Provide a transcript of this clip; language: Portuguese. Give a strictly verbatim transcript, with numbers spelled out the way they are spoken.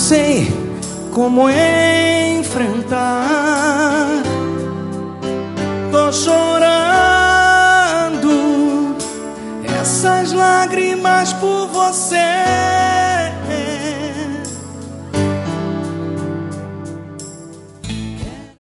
sei como enfrentar. Tô chorando essas lágrimas por você.